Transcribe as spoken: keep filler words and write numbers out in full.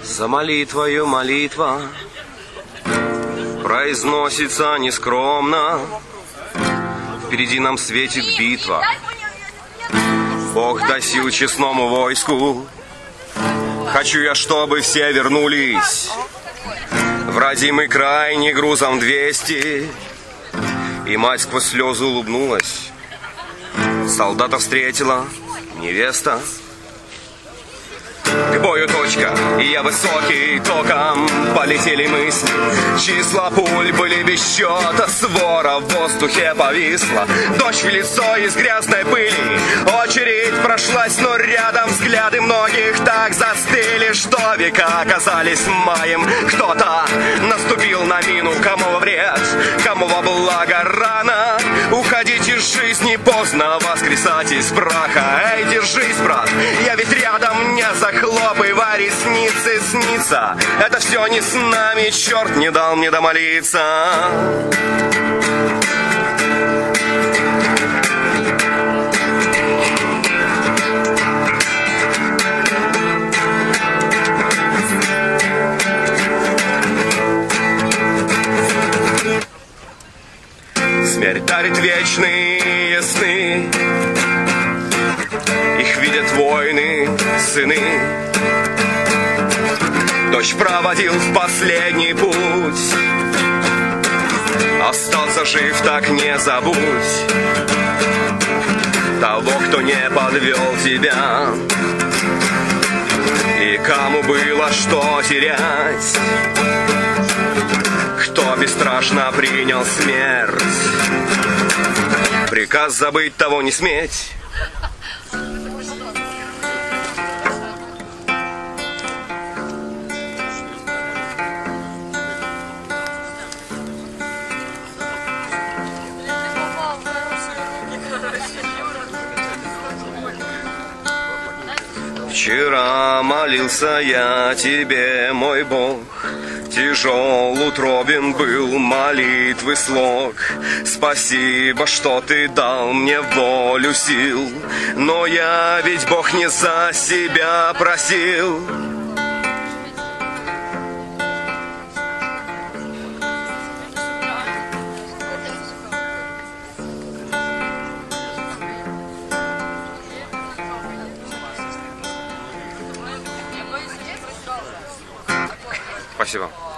За молитвою молитва произносится нескромно. Впереди нам светит битва. Бог дай сил честному войску. Хочу я, чтобы все вернулись в родимый край не грузом двести. И мать сквозь слезы улыбнулась. Солдата встретила невеста. К бою точка, и я высокий, током полетели мысли. Числа пуль были без счета, свора в воздухе повисла. Дождь в лицо из грязной пыли. Очередь прошлась, но рядом взгляды многих так застыли, что века оказались маем. Кто-то наступил на мину, кому во вред, кому во благо рано. Уходить из жизни поздно, воскресать из праха. Эй, держись, брат, я ведь рядом, не захлопывай ресницы, снится. Это все не с нами, черт не дал мне домолиться. Смерть дарит вечные сны. Их видят воины, сыны. Дождь проводил в последний путь. Остался жив, так не забудь того, кто не подвел тебя. И кому было что терять, кто бесстрашно принял смерть. Приказ забыть, того не сметь. Вчера молился я тебе, мой Бог, тяжел, утробен был молитвы слог. Спасибо, что ты дал мне волю сил, но я ведь, Бог, не за себя просил. Спасибо.